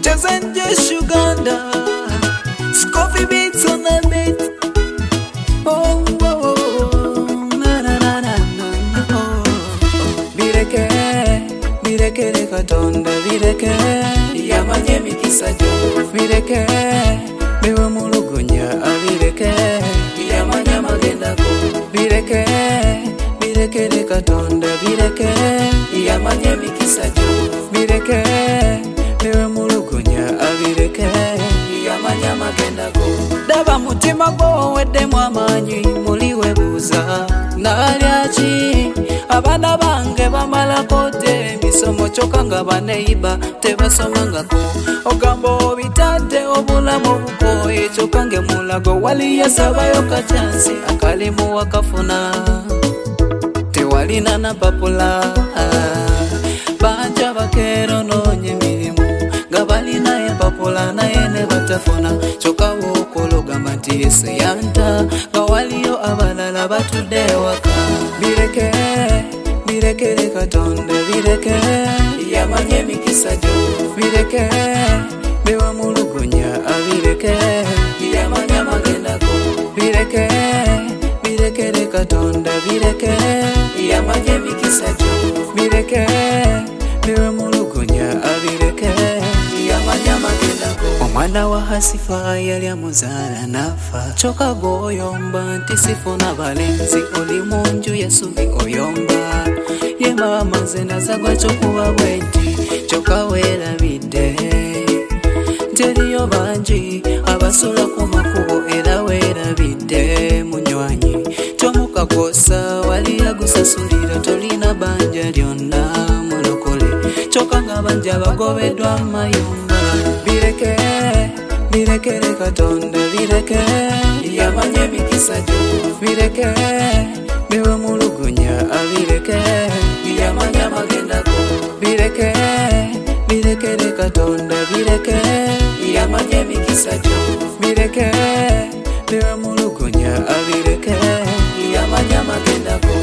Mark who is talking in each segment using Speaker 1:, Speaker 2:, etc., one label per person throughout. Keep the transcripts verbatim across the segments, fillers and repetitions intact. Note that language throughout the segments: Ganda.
Speaker 1: Muchazan Just Uganda, Scoffy beats on the beat. Oh, oh, oh, na na na na na. Oh, bireke, bireke le katonda, bireke. Yamanye mikisa jo, bireke. Bewe mulugunya, bireke. Yamanye magenda ko, bireke. Bireke le katonda, bireke. Yamanye mikisa jo, bireke. Bewe mulugunya, bireke. Yamanye magenda ko. Daba mutima gwo wedde mwamanyi muliwe buza nalyachi abana bange bamala kote misomo choka nga baneiba tebasomangako ogambo bitante obulamu bukoye choka nge mulago wali yasabayo kachansi akalimu wakafuna tewalina na papula banja bakero nonye mirimu gabalina ye papula na yene batafuna choka wokologa mati yesu yanta gawaliyo abalala batude waka bireke bireke le katonda bireke yamanye mikisa jo bireke bewa mulugunya abireke yamanye magenda ko bireke bireke le katonda bireke yamanye mikisa jo bireke bewa mulugunya abireke yamanye magenda ko omwana wa hasifa yali amuzala nafa choka goyomba nti sifuna balenzi oli munju yasubi oyomba ye mama zena zagwa chokuba bwenti choka werabidde teriyo banji abasula ku makubo era werabidde munywanyi tomukakosa wali yagusasulira tolina banja lyonna mulokole choka nga banja bagobedwa mayumba bireke bireke le katonda bireke yamanye mikisa jo bireke bewe mulugunya abireke yamanye magenda ko bireke bireke le katonda bireke yamanye mikisa jo bireke bewe mulugunya abireke yamanye magenda ko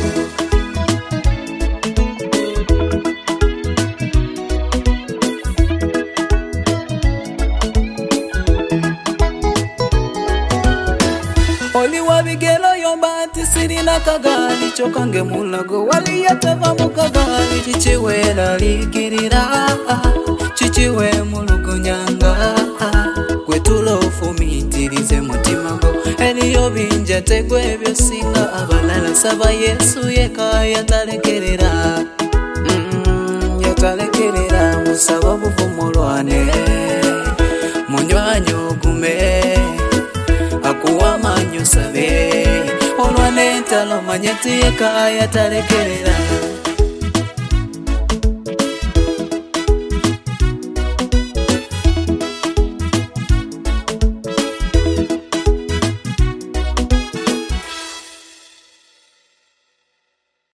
Speaker 1: oli wabigelo yomba nti sirina kagali choka nge mulago wali yatava mu kagali chichiwera likirira chichiwe mulugunyanga kwetulo fumitirize mutima go eliyo binja tegwe byosinga abalala saba yesu yeka yatalekerera mm, yatalekerera musaba buvumulwane munywanyo gume akuwa manyo sabe olwane talo manyeti yeka yatalekerera